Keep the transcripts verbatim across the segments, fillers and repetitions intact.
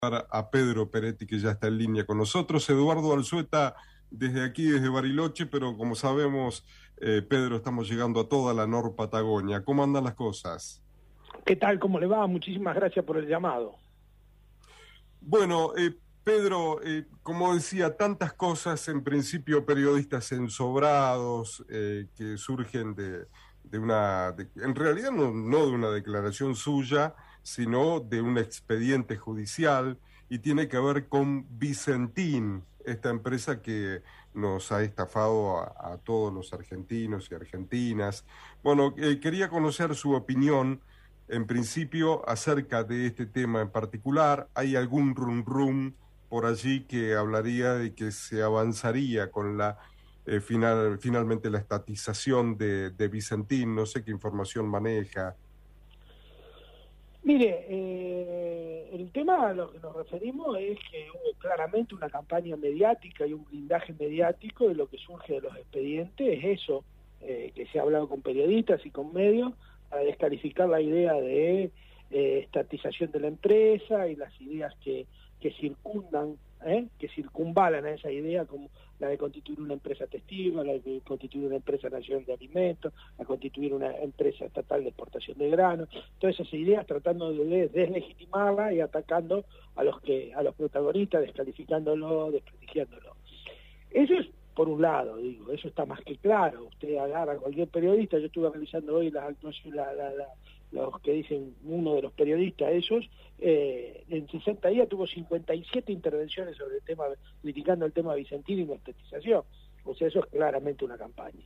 A Pedro Peretti, que ya está en línea con nosotros. Eduardo Alzueta, desde aquí, desde Bariloche, pero como sabemos, eh, Pedro, estamos llegando a toda la Nor Patagonia. ¿Cómo andan las cosas? ¿Qué tal? ¿Cómo le va? Muchísimas gracias por el llamado. Bueno, eh, Pedro, eh, como decía, tantas cosas, en principio periodistas ensobrados, eh, que surgen de, de una, de, en realidad no, no de una declaración suya, sino de un expediente judicial, y tiene que ver con Vicentín, esta empresa que nos ha estafado a, a todos los argentinos y argentinas. Bueno, eh, quería conocer su opinión, en principio, acerca de este tema en particular. ¿Hay algún rum rum por allí que hablaría de que se avanzaría con la eh, final, finalmente la estatización de, de Vicentín? No sé qué información maneja. Mire, eh, el tema a lo que nos referimos es que hubo claramente una campaña mediática y un blindaje mediático, de lo que surge de los expedientes es eso, eh, que se ha hablado con periodistas y con medios para descalificar la idea de eh, estatización de la empresa y las ideas que, que circundan, ¿eh? que circunvalan a esa idea, como la de constituir una empresa testigo, la de constituir una empresa nacional de alimentos, la de constituir una empresa estatal de exportación de granos, todas esas ideas tratando de deslegitimarla y atacando a los que a los protagonistas, descalificándolo, desprestigiándolo. Eso es por un lado, digo, eso está más que claro. Usted agarra a cualquier periodista, yo estuve revisando hoy las actuaciones, la, la, la, los que dicen uno de los periodistas esos, eh, en sesenta días tuvo cincuenta y siete intervenciones sobre el tema, criticando el tema Vicentín y la estatización. O sea, eso es claramente una campaña.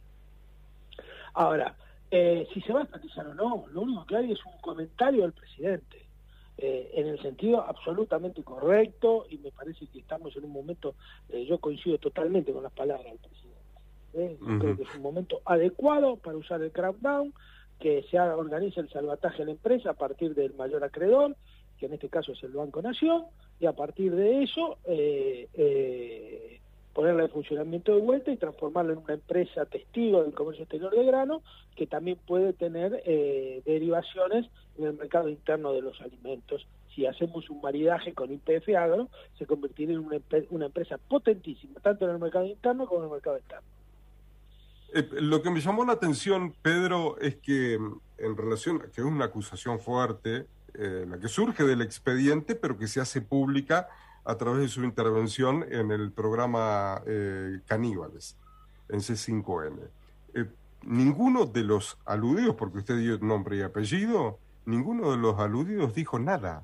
Ahora, eh, si se va a estatizar o no, lo único que hay es un comentario del presidente, eh, en el sentido absolutamente correcto, y me parece que estamos en un momento, eh, yo coincido totalmente con las palabras del presidente. ¿eh? Yo uh-huh. creo que es un momento adecuado para usar el crackdown, que se organice el salvataje de la empresa a partir del mayor acreedor, que en este caso es el Banco Nación, y a partir de eso eh, eh, ponerla en funcionamiento de vuelta y transformarla en una empresa testigo del comercio exterior de grano, que también puede tener eh, derivaciones en el mercado interno de los alimentos. Si hacemos un maridaje con Y P F Agro, se convertiría en una, una empresa potentísima, tanto en el mercado interno como en el mercado externo. Eh, lo que me llamó la atención, Pedro, es que en relación, que es una acusación fuerte, eh, la que surge del expediente, pero que se hace pública a través de su intervención en el programa eh, Caníbales, en C cinco N. Eh, ninguno de los aludidos, porque usted dio nombre y apellido, ninguno de los aludidos dijo nada.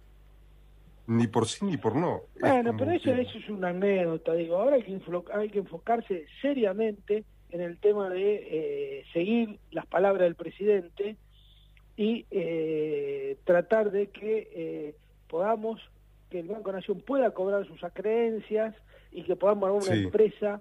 Ni por sí ni por no. Bueno, pero eso, que... eso es una anécdota, digo. Ahora hay que, hay que enfocarse seriamente en el tema de eh, seguir las palabras del presidente y eh, tratar de que eh, podamos, que el Banco Nación pueda cobrar sus acreencias y que podamos armar una sí. empresa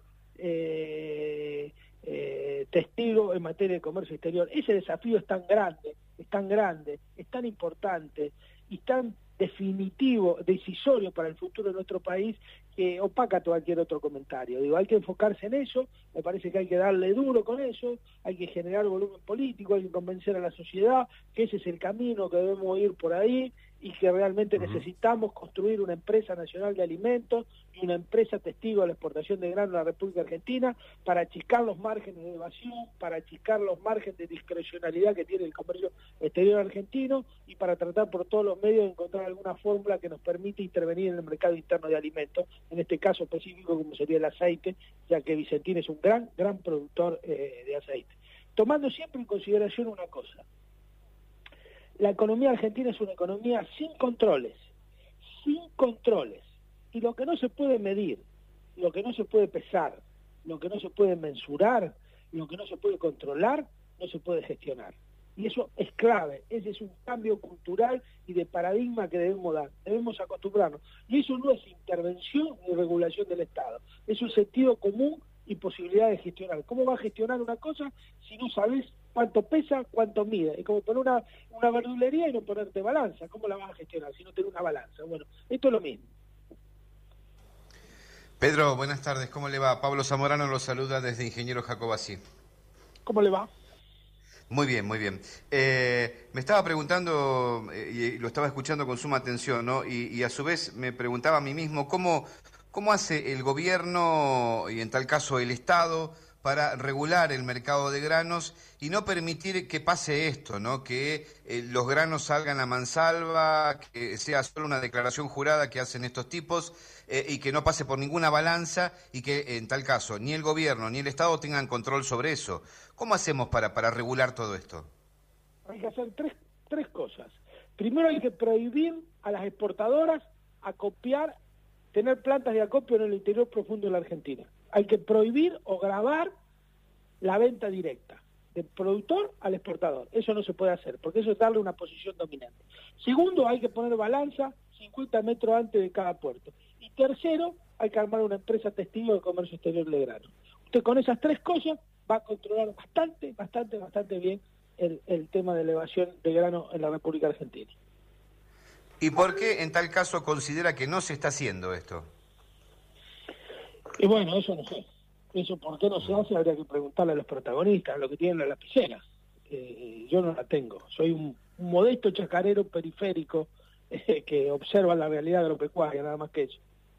eh, eh, testigo en materia de comercio exterior. Ese desafío es tan grande, es tan grande, es tan importante y tan definitivo, decisorio para el futuro de nuestro país, que opaca cualquier otro comentario. Digo, hay que enfocarse en eso, me parece que hay que darle duro con eso, hay que generar volumen político, hay que convencer a la sociedad que ese es el camino, que debemos ir por ahí y que realmente uh-huh. necesitamos construir una empresa nacional de alimentos y una empresa testigo de la exportación de grano a la República Argentina para achicar los márgenes de evasión, para achicar los márgenes de discrecionalidad que tiene el comercio exterior argentino y para tratar por todos los medios de encontrar alguna fórmula que nos permita intervenir en el mercado interno de alimentos, en este caso específico como sería el aceite, ya que Vicentín es un gran, gran productor eh, de aceite. Tomando siempre en consideración una cosa, la economía argentina es una economía sin controles, sin controles, y lo que no se puede medir, lo que no se puede pesar, lo que no se puede mensurar, lo que no se puede controlar, no se puede gestionar. Y eso es clave, ese es un cambio cultural y de paradigma que debemos dar, debemos acostumbrarnos. Y eso no es intervención ni regulación del Estado, es un sentido común y posibilidad de gestionar. ¿Cómo va a gestionar una cosa si no sabes cuánto pesa, cuánto mide? Es como poner una, una verdulería y no ponerte balanza. ¿Cómo la vas a gestionar si no tenés una balanza? Bueno, esto es lo mismo. Pedro, buenas tardes, ¿cómo le va? Pablo Zamorano lo saluda desde Ingeniero Jacobací. ¿Cómo le va? Muy bien, muy bien. Eh, me estaba preguntando, eh, y lo estaba escuchando con suma atención, ¿no? Y, y a su vez me preguntaba a mí mismo, ¿cómo, cómo hace el gobierno, y en tal caso el Estado, para regular el mercado de granos y no permitir que pase esto, ¿no? Que eh, los granos salgan a mansalva, que sea solo una declaración jurada que hacen estos tipos eh, y que no pase por ninguna balanza y que en tal caso ni el gobierno ni el Estado tengan control sobre eso? ¿Cómo hacemos para, para regular todo esto? Hay que hacer tres, tres cosas. Primero hay que prohibir a las exportadoras acopiar, tener plantas de acopio en el interior profundo de la Argentina. Hay que prohibir o gravar la venta directa, del productor al exportador. Eso no se puede hacer, porque eso es darle una posición dominante. Segundo, hay que poner balanza cincuenta metros antes de cada puerto. Y tercero, hay que armar una empresa testigo de comercio exterior de grano. Usted con esas tres cosas va a controlar bastante, bastante, bastante bien el, el tema de elevación de grano en la República Argentina. ¿Y por qué en tal caso considera que no se está haciendo esto? Y bueno, eso no sé. Eso por qué no se hace habría que preguntarle a los protagonistas, a los que tienen la lapicera. Eh, yo no la tengo. Soy un, un modesto chacarero periférico eh, que observa la realidad agropecuaria, nada más que eso.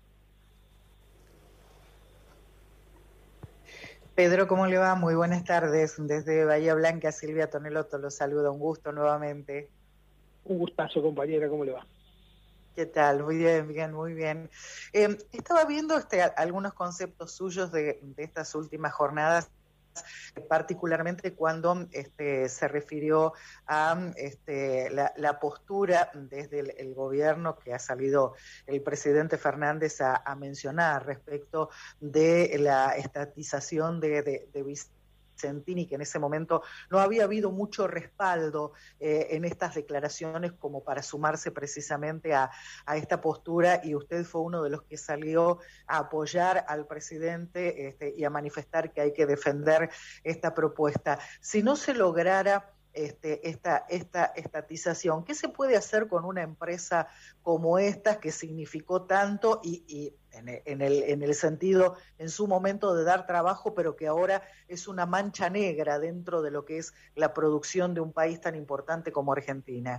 Pedro, ¿cómo le va? Muy buenas tardes. Desde Bahía Blanca, Silvia Tonelotto los saluda. Un gusto nuevamente. Un gustazo, compañera. ¿Cómo le va? ¿Qué tal? Muy bien, bien, muy bien. Eh, estaba viendo este, algunos conceptos suyos de, de estas últimas jornadas, particularmente cuando este, se refirió a este, la, la postura desde el, el gobierno que ha salido el presidente Fernández a, a mencionar respecto de la estatización de, de, de Vicentini, que en ese momento no había habido mucho respaldo eh, en estas declaraciones como para sumarse precisamente a, a esta postura, y usted fue uno de los que salió a apoyar al presidente este, y a manifestar que hay que defender esta propuesta. Si no se lograra Este, esta, esta estatización, ¿qué se puede hacer con una empresa como esta que significó tanto y, y en, el, en, el, en el sentido en su momento de dar trabajo, pero que ahora es una mancha negra dentro de lo que es la producción de un país tan importante como Argentina?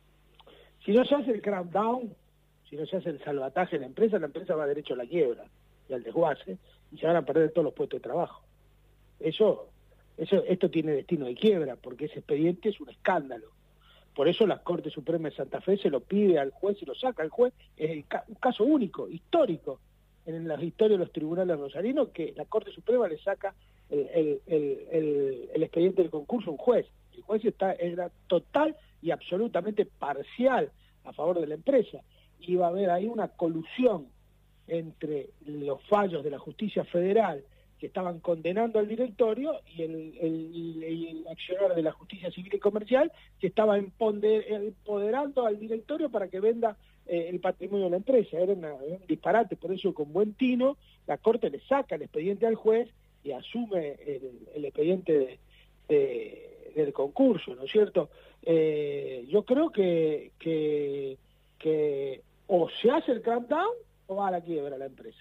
Si no se hace el crackdown, si no se hace el salvataje de la empresa, la empresa va derecho a la quiebra y al desguace y se van a perder todos los puestos de trabajo. Eso... Eso, esto tiene destino de quiebra, porque ese expediente es un escándalo. Por eso la Corte Suprema de Santa Fe se lo pide al juez y lo saca al juez. Es el ca un caso único, histórico, en la historia de los tribunales rosarinos, que la Corte Suprema le saca el, el, el, el, el expediente del concurso a un juez. El juez está, era total y absolutamente parcial a favor de la empresa. Y va a haber ahí una colusión entre los fallos de la justicia federal que estaban condenando al directorio y el, el, el accionar de la justicia civil y comercial que estaba empoderando al directorio para que venda eh, el patrimonio de la empresa. Era, una, era un disparate, por eso con buen tino la Corte le saca el expediente al juez y asume el, el expediente de, de, del concurso, ¿no es cierto? Eh, yo creo que, que, que o se hace el crackdown o va a la quiebra la empresa.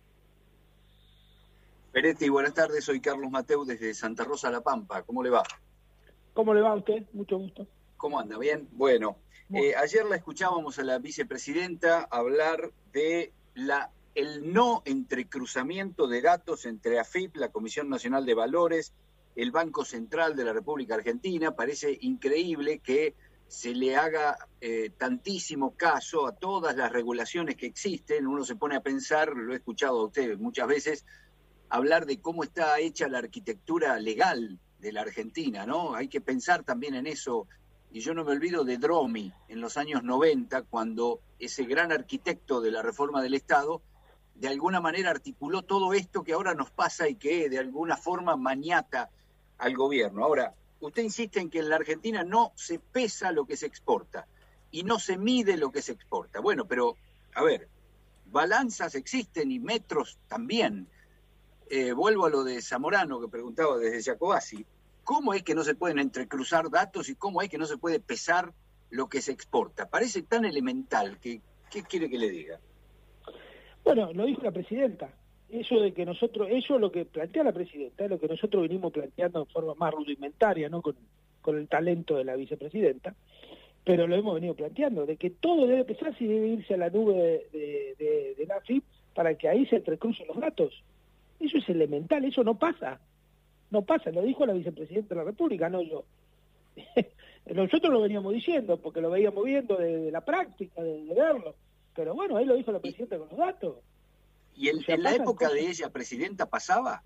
Peretti, buenas tardes, soy Carlos Mateu desde Santa Rosa, La Pampa. ¿Cómo le va? ¿Cómo le va a usted? Mucho gusto. ¿Cómo anda? ¿Bien? Bueno, eh, ayer la escuchábamos a la vicepresidenta hablar de la el no entrecruzamiento de datos entre A F I P, la Comisión Nacional de Valores, el Banco Central de la República Argentina. Parece increíble que se le haga eh, tantísimo caso a todas las regulaciones que existen. Uno se pone a pensar, lo he escuchado a usted muchas veces, hablar de cómo está hecha la arquitectura legal de la Argentina, ¿no? Hay que pensar también en eso, y yo no me olvido de Dromi en los años noventa, cuando ese gran arquitecto de la reforma del Estado, de alguna manera articuló todo esto que ahora nos pasa y que de alguna forma maniata al gobierno. Ahora, usted insiste en que en la Argentina no se pesa lo que se exporta, y no se mide lo que se exporta. Bueno, pero, a ver, balanzas existen y metros también. Eh, vuelvo a lo de Zamorano que preguntaba desde Jacobasi. ¿Cómo es que no se pueden entrecruzar datos y cómo es que no se puede pesar lo que se exporta? Parece tan elemental que, ¿qué quiere que le diga? Bueno, lo dijo la presidenta. Eso de que nosotros, eso es lo que plantea la presidenta, es lo que nosotros venimos planteando en forma más rudimentaria, ¿no? Con, con el talento de la vicepresidenta, pero lo hemos venido planteando, de que todo debe empezar si debe irse a la nube de, de, de, de la A F I P para que ahí se entrecrucen los datos. Eso es elemental, eso no pasa. No pasa, lo dijo la vicepresidenta de la República, no yo. Nosotros lo veníamos diciendo, porque lo veíamos viendo de, de la práctica, de, de verlo. Pero bueno, ahí lo dijo la presidenta con los datos. ¿Y el, o sea, en la época cosas. de ella, presidenta, pasaba?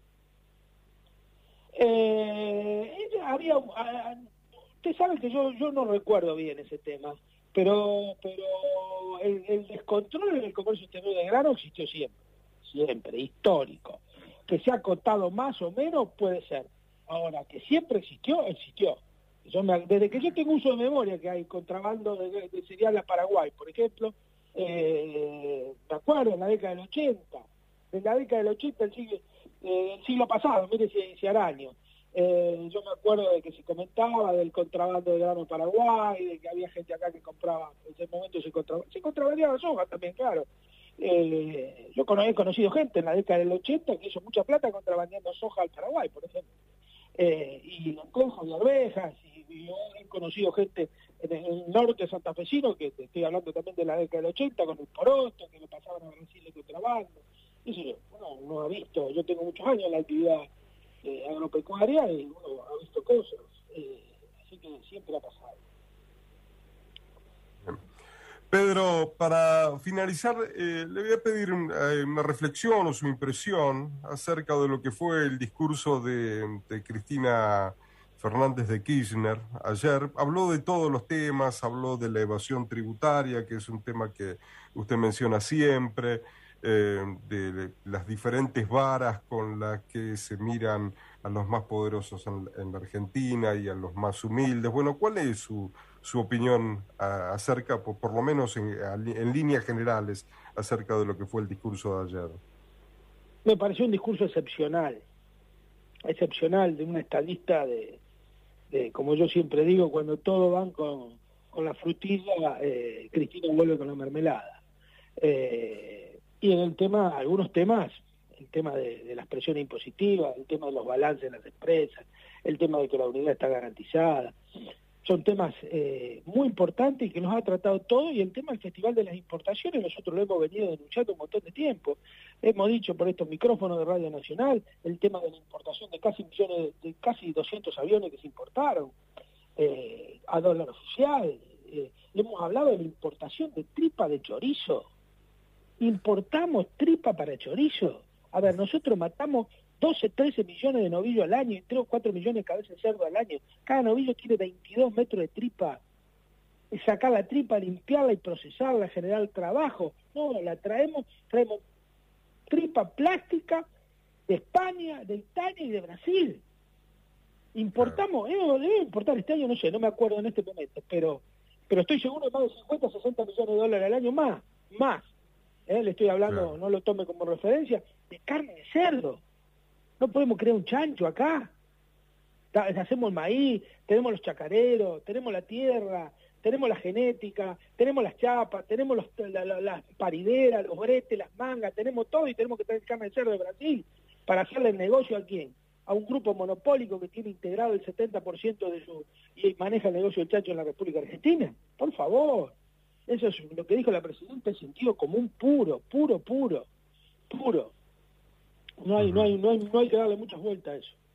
Eh, ella había... Uh, usted sabe que yo yo no recuerdo bien ese tema, pero pero el, el descontrol en el comercio exterior de grano existió siempre, siempre, histórico. Que se ha acotado más o menos puede ser. Ahora, que siempre existió, existió. Yo me, desde que yo tengo uso de memoria que hay contrabando de, de cereal a Paraguay, por ejemplo, eh, me acuerdo en la década del ochenta, en la década del ochenta, el siglo, eh, el siglo pasado, mire si, si araño. Eh, yo me acuerdo de que se comentaba del contrabando de grano en Paraguay, de que había gente acá que compraba, en ese momento se, contra, se contrabandeaba soja también, claro. Eh, yo con, he conocido gente en la década del ochenta que hizo mucha plata contrabandeando soja al Paraguay, por ejemplo. Eh, y lentejas y arvejas, y, y yo he conocido gente en el, en el norte santafesino, que te estoy hablando también de la década del ochenta, con el poroto, que lo pasaban a Brasil de contrabando. Eso uno no ha visto, yo tengo muchos años en la actividad Eh, agropecuaria y uno ha visto cosas, eh, así que siempre ha pasado. Pedro, para finalizar, eh, le voy a pedir un, eh, una reflexión o su impresión acerca de lo que fue el discurso de, de Cristina Fernández de Kirchner ayer. Habló de todos los temas, habló de la evasión tributaria, que es un tema que usted menciona siempre, Eh, de, de las diferentes varas con las que se miran a los más poderosos en, en la Argentina y a los más humildes. Bueno, ¿cuál es su, su opinión a, acerca, por, por lo menos en, a, en líneas generales, acerca de lo que fue el discurso de ayer? Me pareció un discurso excepcional, excepcional de una estadista de, de como yo siempre digo, cuando todos van con, con la frutilla, eh, Cristina vuelve con la mermelada. Eh, Y en el tema, algunos temas, el tema de, de las presiones impositivas, el tema de los balances en las empresas, el tema de que la unidad está garantizada, son temas eh, muy importantes y que nos ha tratado todo, y el tema del Festival de las Importaciones nosotros lo hemos venido denunciando un montón de tiempo. Hemos dicho por estos micrófonos de Radio Nacional el tema de la importación de casi millones de, de casi doscientos aviones que se importaron eh, a dólar oficial. Eh, hemos hablado de la importación de tripa de chorizo. Importamos tripa para chorizo. A ver, nosotros matamos doce, trece millones de novillos al año y tres o cuatro millones de cabezas de cerdo al año. Cada novillo tiene veintidós metros de tripa. Y sacar la tripa, limpiarla y procesarla, generar trabajo. No, la traemos, traemos tripa plástica de España, de Italia y de Brasil. Importamos, eh, debe importar este año, no sé, no me acuerdo en este momento, pero pero estoy seguro de más de cincuenta, sesenta millones de dólares al año más, más. Eh, le estoy hablando, claro. No lo tome como referencia, de carne de cerdo. No podemos crear un chancho acá. Hacemos el maíz, tenemos los chacareros, tenemos la tierra, tenemos la genética, tenemos las chapas, tenemos los, la, la, las parideras, los bretes, las mangas, tenemos todo, y tenemos que traer carne de cerdo de Brasil para hacerle el negocio a quién, a un grupo monopólico que tiene integrado el setenta por ciento de su y maneja el negocio del chancho en la República Argentina. Por favor. Eso es lo que dijo la presidenta, en sentido común puro, puro, puro, puro. No hay, uh-huh. no hay, no hay, no hay que darle muchas vueltas a eso.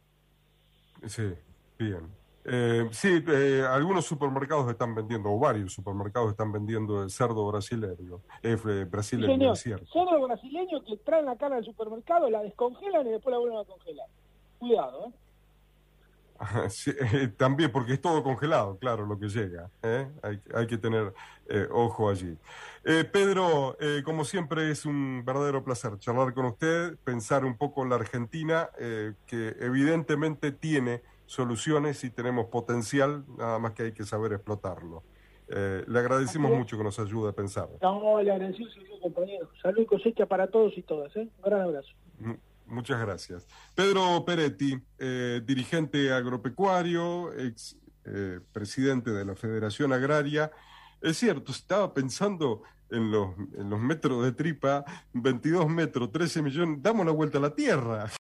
Sí, bien. Eh, sí, eh, algunos supermercados están vendiendo, o varios supermercados están vendiendo el cerdo brasileño. Eh, brasileño, sí, señor. Es cierto. Cerdo brasileño que traen la carne al supermercado, la descongelan y después la vuelven a congelar. Cuidado, ¿eh? Sí, eh, también, porque es todo congelado, claro, lo que llega. ¿eh? Hay, hay que tener eh, ojo allí. Eh, Pedro, eh, como siempre es un verdadero placer charlar con usted, pensar un poco en la Argentina, eh, que evidentemente tiene soluciones y tenemos potencial, nada más que hay que saber explotarlo. Eh, le agradecemos mucho que nos ayude a pensar. No, le agradecemos, compañero. Salud y cosecha para todos y todas. ¿eh? Un gran abrazo. Mm. Muchas gracias. Pedro Peretti, eh, dirigente agropecuario, ex eh, presidente de la Federación Agraria. Es cierto, estaba pensando en los, en los metros de tripa, veintidós metros, trece millones, damos la vuelta a la tierra.